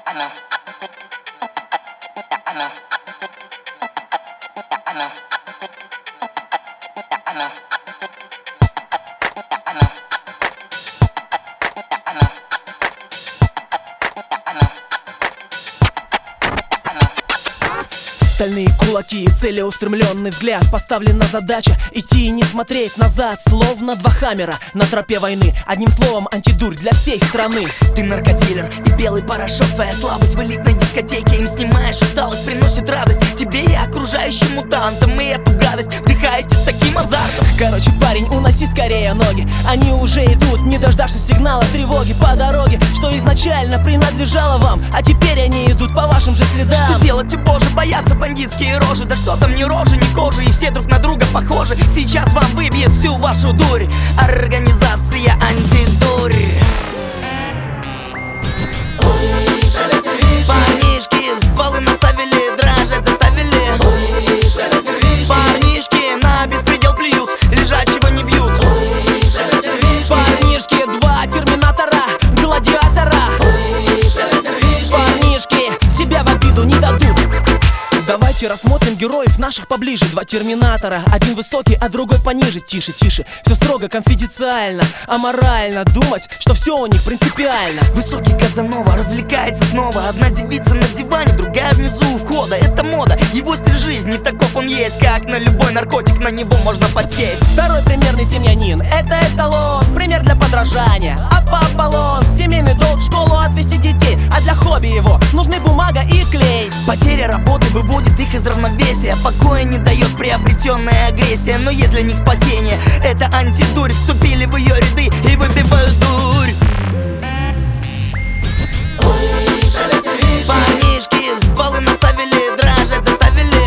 Стальные кулаки и целеустремленный взгляд. Поставлена задача идти и не смотреть назад. Словно два хаммера на тропе войны. Одним словом, антидурь для всей страны. Ты наркодилер и белый порошок. Твоя слабость в элитной дискотеке. Им снимаешь усталость, приносит радость тебе и окружающим мутантам. И эту гадость вдыхаете с таким азартом. Короче, парень, уноси скорее ноги. Они уже идут, не дождавшись сигнала тревоги по дороге, что изначально принадлежало вам. А теперь они идут по вашим же следам. Что делать, боже, боятся бандитские рожи. Да что там, ни рожи, ни кожи, и все друг на друга похожи. Сейчас вам выбьет всю вашу дурь. Организация антидурь. Парнишки стволы наставили, дрожать заставили. Парнишки на беспредел плюют, лежачего не бьют. Парнишки, два терминатора, гладиатора. Парнишки себя в обиду не дадут. Давайте рассмотрим героев наших поближе. Два терминатора, один высокий, а другой пониже. Тише, тише, все строго, конфиденциально. Аморально думать, что все у них принципиально. Высокий Казанова развлекается снова. Одна девица на диване, другая внизу у входа. Это мода, его стиль жизни, таков он есть. Как на любой наркотик, на него можно подсесть. Второй примерный семьянин, это эталон, пример для подражания. А Аполлон, семейный долг, в школу отвезти детей. А для хобби его нужны бумага и клей. Потеря работы выводит их из равновесия. Покоя не дает приобретенная агрессия. Но есть для них спасение, это антидурь. Вступили в ее ряды и выбивают дурь. Парнишки стволы наставили, дрожать заставили.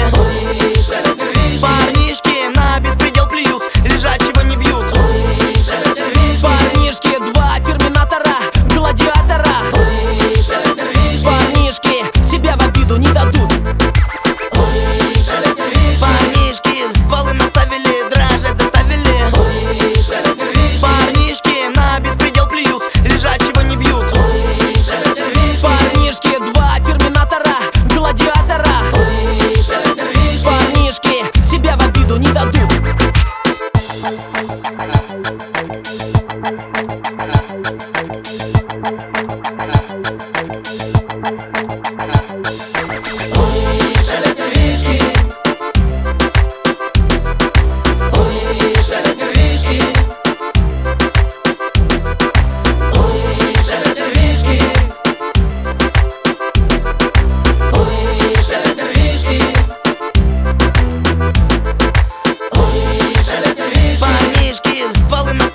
Парнишки на беспредел плюют, лежачего не бьют. Парнишки, два терминатора, гладиатора. Парнишки себя в обиду не дадут. Парнишки стволы наставили, дрожать заставили. Парнишки на беспредел плюют, лежачего не бьют. Парнишки, два терминатора, гладиатора. Парнишки себя в обиду не дадут. Парнишки стволы наставили.